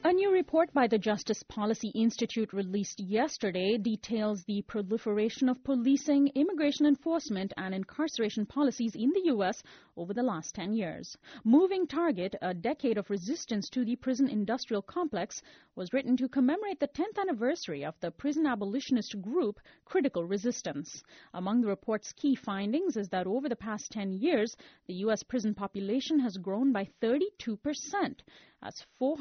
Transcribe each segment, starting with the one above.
A new report by the Justice Policy Institute released yesterday details the proliferation of policing, immigration enforcement, and incarceration policies in the U.S. over the last 10 years. Moving Target, a decade of resistance to the prison industrial complex, was written to commemorate the 10th anniversary of the prison abolitionist group Critical Resistance. Among the report's key findings is that over the past 10 years, the U.S. prison population has grown by 32%. As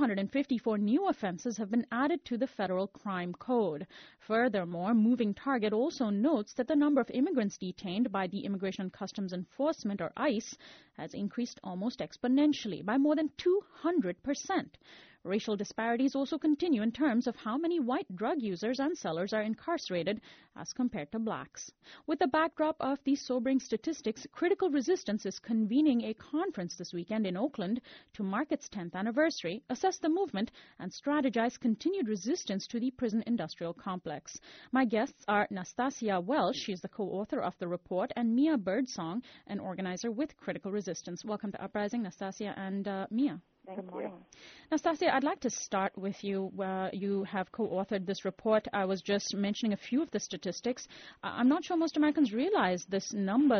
454 new offenses have been added to the federal crime code. Furthermore, Moving Target also notes that the number of immigrants detained by the Immigration and Customs Enforcement, or ICE, has increased almost exponentially by more than 200%. Racial disparities also continue in terms of how many white drug users and sellers are incarcerated as compared to blacks. With the backdrop of these sobering statistics, Critical Resistance is convening a conference this weekend in Oakland to mark its 10th anniversary, assess the movement, and strategize continued resistance to the prison industrial complex. My guests are Nastasia Welsh, she's the co-author of the report, and Mia Birdsong, an organizer with Critical Resistance. Welcome to Uprising, Nastasia and Mia. Thank you. Nastasia, I'd like to start with you. You have co-authored this report. I was just mentioning a few of the statistics. I'm not sure most Americans realize this number,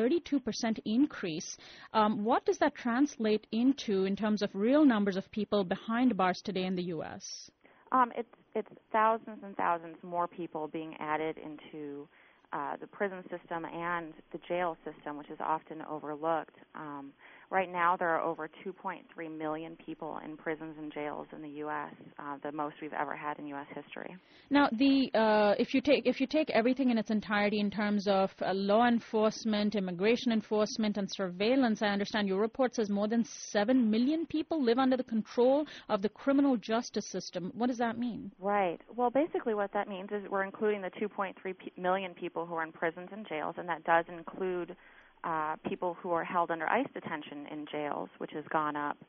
32% increase. What does that translate into in terms of real numbers of people behind bars today in the U.S.? It's thousands and thousands more people being added into the prison system and the jail system, which is often overlooked. Right now, there are over 2.3 million people in prisons and jails in the U.S., the most we've ever had in U.S. history. Now, if you take everything in its entirety in terms of law enforcement, immigration enforcement, and surveillance, I understand your report says more than 7 million people live under the control of the criminal justice system. What does that mean? Right. Well, basically what that means is we're including the 2.3 million people who are in prisons and jails, and that does include people who are held under ICE detention in jails, which has gone up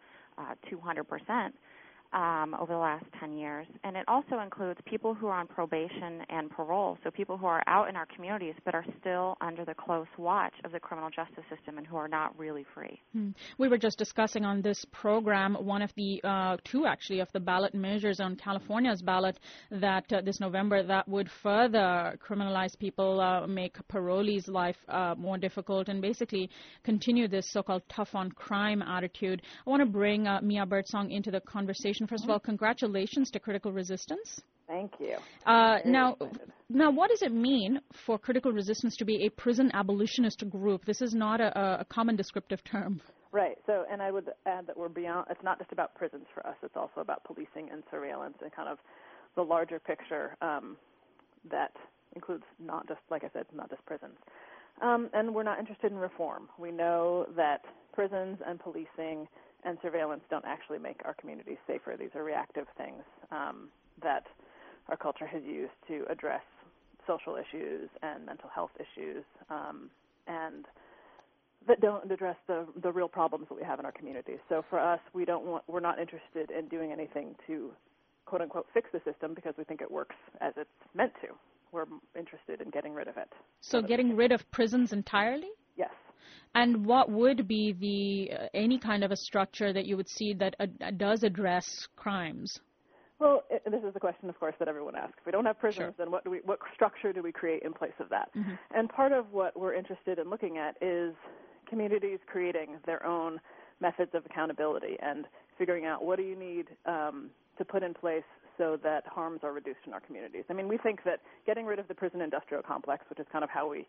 200% over the last 10 years. And it also includes people who are on probation and parole, so people who are out in our communities but are still under the close watch of the criminal justice system and who are not really free. We were just discussing on this program one of the two, actually, of the ballot measures on California's ballot that this November that would further criminalize people, make parolees' life more difficult, and basically continue this so-called tough-on-crime attitude. I want to bring Mia Birdsong into the conversation. First of all, congratulations to Critical Resistance. Thank you. Now, what does it mean for Critical Resistance to be a prison abolitionist group? This is not a common descriptive term. Right. So, and I would add that we're beyond. It's not just about prisons for us. It's also about policing and surveillance and kind of the larger picture that includes not just, like I said, not just prisons. And we're not interested in reform. We know that prisons and policing and surveillance don't actually make our communities safer. These are reactive things that our culture has used to address social issues and mental health issues, and that don't address the real problems that we have in our communities. So for us, we're not interested in doing anything to, quote unquote, fix the system because we think it works as it's meant to. We're interested in getting rid of it. So getting rid of prisons entirely? Yes. And what would be any kind of a structure that you would see that does address crimes? Well, this is the question, of course, that everyone asks. If we don't have prisons, then what structure do we create in place of that? Mm-hmm. And part of what we're interested in looking at is communities creating their own methods of accountability and figuring out what do you need to put in place so that harms are reduced in our communities. I mean, we think that getting rid of the prison industrial complex, which is kind of how we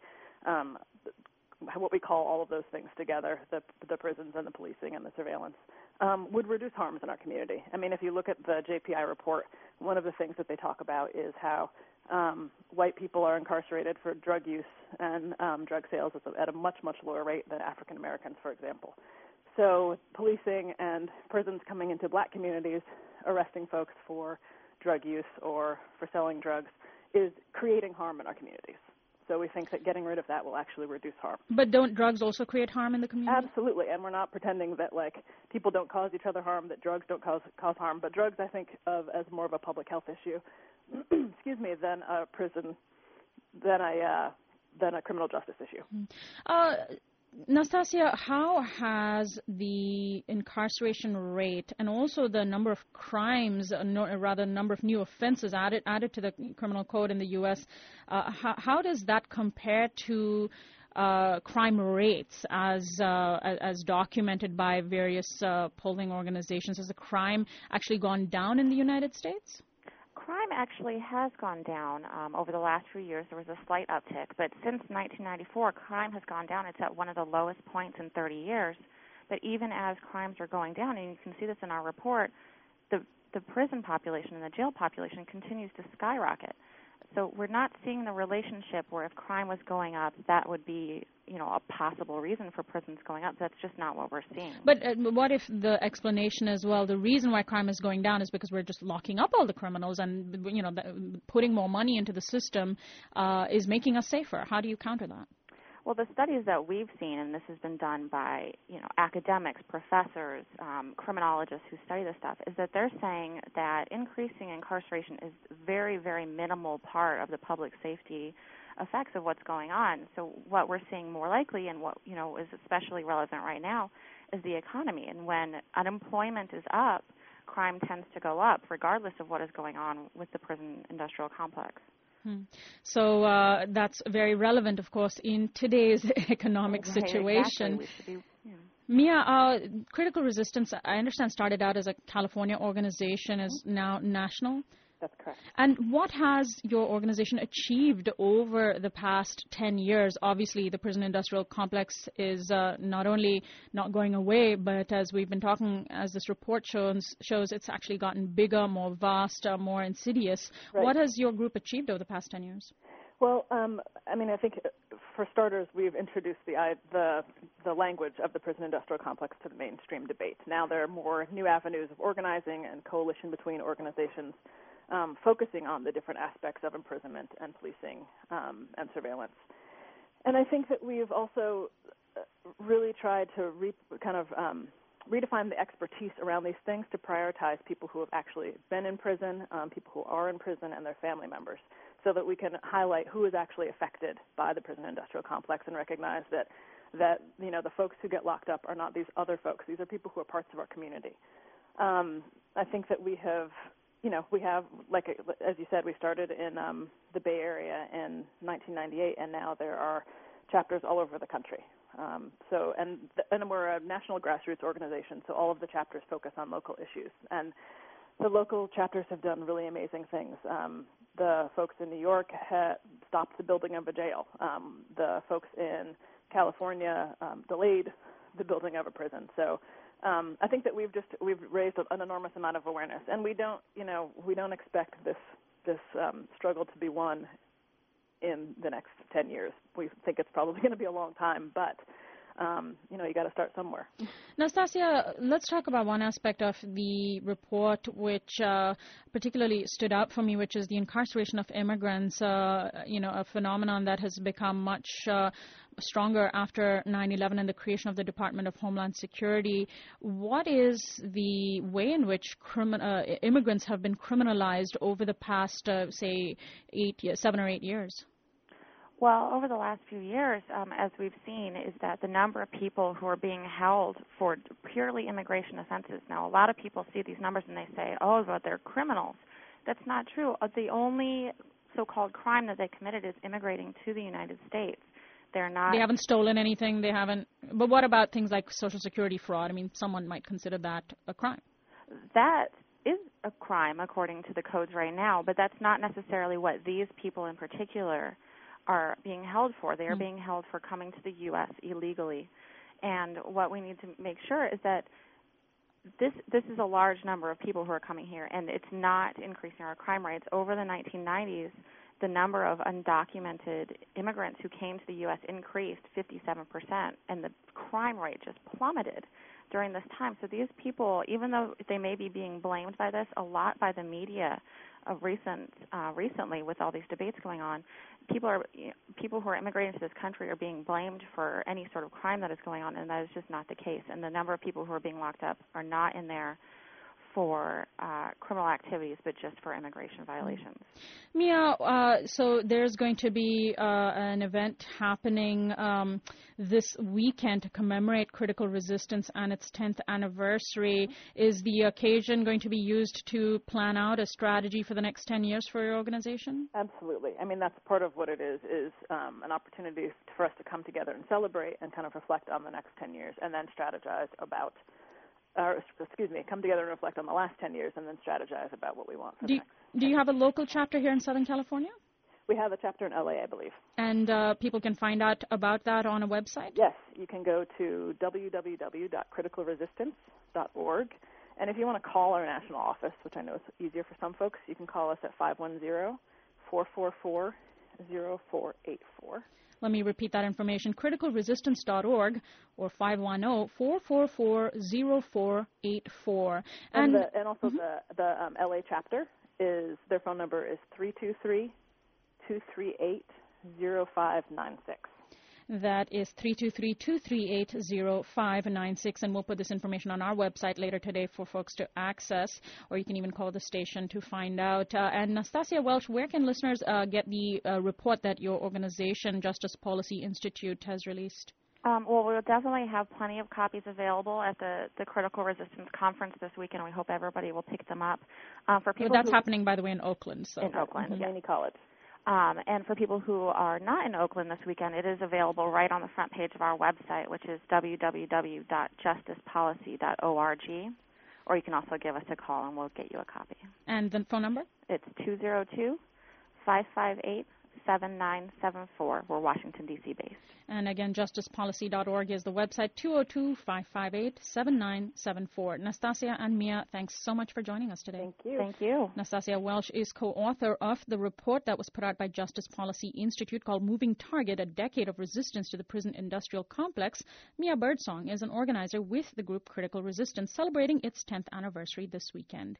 what we call all of those things together, the prisons and the policing and the surveillance, would reduce harms in our community. I mean, if you look at the JPI report, one of the things that they talk about is how white people are incarcerated for drug use and drug sales at a much, much lower rate than African Americans, for example. So policing and prisons coming into black communities, arresting folks for drug use or for selling drugs, is creating harm in our communities. So we think that getting rid of that will actually reduce harm. But don't drugs also create harm in the community? Absolutely, and we're not pretending that, like, people don't cause each other harm, that drugs don't cause harm. But drugs, I think, of as more of a public health issue, excuse me, than a prison, than a criminal justice issue. Nastasia, how has the incarceration rate and also the number of crimes, number of new offenses added to the criminal code in the U.S., how does that compare to crime rates as documented by various polling organizations? Has the crime actually gone down in the United States? Crime actually has gone down over the last few years. There was a slight uptick, but since 1994, crime has gone down. It's at one of the lowest points in 30 years. But even as crimes are going down, and you can see this in our report, the prison population and the jail population continues to skyrocket. So we're not seeing the relationship where if crime was going up, that would be, a possible reason for prisons going up. That's just not what we're seeing. But what if the explanation is, well, the reason why crime is going down is because we're just locking up all the criminals and, putting more money into the system is making us safer? How do you counter that? Well, the studies that we've seen, and this has been done by, academics, professors, criminologists who study this stuff, is that they're saying that increasing incarceration is very, very minimal part of the public safety effects of what's going on. So what we're seeing more likely and what, is especially relevant right now is the economy. And when unemployment is up, crime tends to go up regardless of what is going on with the prison industrial complex. So that's very relevant, of course, in today's economic situation. Exactly. Mia, Critical Resistance, I understand, started out as a California organization, is now national. That's correct. And what has your organization achieved over the past 10 years? Obviously, the prison industrial complex is not only not going away, but as we've been talking, as this report shows it's actually gotten bigger, more vast, more insidious. Right. What has your group achieved over the past 10 years? Well, I think for starters, we've introduced the language of the prison industrial complex to the mainstream debate. Now there are more new avenues of organizing and coalition between organizations focusing on the different aspects of imprisonment and policing and surveillance. And I think that we've also really tried to redefine the expertise around these things to prioritize people who have actually been in prison, people who are in prison, and their family members, so that we can highlight who is actually affected by the prison industrial complex and recognize that the folks who get locked up are not these other folks. These are people who are parts of our community. I think that we have, like as you said, we started in the Bay Area in 1998, and now there are chapters all over the country. And we're a national grassroots organization, so all of the chapters focus on local issues. And the local chapters have done really amazing things. The folks in New York stopped the building of a jail. The folks in California delayed the building of a prison. So I think that we've raised an enormous amount of awareness, and we don't expect this struggle to be won in the next 10 years. We think it's probably going to be a long time, but you got to start somewhere. Nastasia, let's talk about one aspect of the report which particularly stood out for me, which is the incarceration of immigrants, a phenomenon that has become much stronger after 9/11 and the creation of the Department of Homeland Security. What is the way in which immigrants have been criminalized over the past, 7 or 8 years? Well, over the last few years, as we've seen, is that the number of people who are being held for purely immigration offenses. Now, a lot of people see these numbers and they say, oh, but they're criminals. That's not true. The only so-called crime that they committed is immigrating to the United States. They haven't stolen anything. They haven't. But what about things like Social Security fraud? I mean, someone might consider that a crime. That is a crime according to the codes right now, but that's not necessarily what these people in particular are being held for. They are being held for coming to the U.S. illegally. And what we need to make sure is that this is a large number of people who are coming here, and it's not increasing our crime rates. Over the 1990s, the number of undocumented immigrants who came to the U.S. increased 57%, and the crime rate just plummeted during this time. So these people, even though they may be being blamed by this, a lot by the media of recently with all these debates going on, people who are immigrating to this country are being blamed for any sort of crime that is going on, and that is just not the case. And the number of people who are being locked up are not in there for criminal activities, but just for immigration violations. Mia, so there's going to be an event happening this weekend to commemorate Critical Resistance and its 10th anniversary. Is the occasion going to be used to plan out a strategy for the next 10 years for your organization? Absolutely. I mean, that's part of what it is an opportunity for us to come together and celebrate and kind of reflect on the next 10 years and then strategize about come together and reflect on the last 10 years and then strategize about what we want for the next. Do you have a local chapter here in Southern California? We have a chapter in LA, I believe. And people can find out about that on a website? Yes. You can go to www.criticalresistance.org. And if you want to call our national office, which I know is easier for some folks, you can call us at 510-444-0484. Let me repeat that information, criticalresistance.org or 510-444-0484. And also the LA chapter, their phone number is 323-238-0596. That is 323-238-0596, and we'll put this information on our website later today for folks to access, or you can even call the station to find out. And Nastasia Welch, where can listeners get the report that your organization, Justice Policy Institute, has released? Well, we'll definitely have plenty of copies available at the Critical Resistance Conference this weekend. We hope everybody will pick them up. For people that's happening, by the way, in Oakland. So. In Oakland, yes. Laney College. And for people who are not in Oakland this weekend, it is available right on the front page of our website, which is www.justicepolicy.org. Or you can also give us a call, and we'll get you a copy. And the phone number? It's 202-558-7974. We're Washington, D.C. based. And again, justicepolicy.org is the website, 202-558-7974. Nastasia and Mia, thanks so much for joining us today. Thank you. Thank you. Nastasia Welch is co-author of the report that was put out by Justice Policy Institute called Moving Target, A Decade of Resistance to the Prison Industrial Complex. Mia Birdsong is an organizer with the group Critical Resistance, celebrating its 10th anniversary this weekend.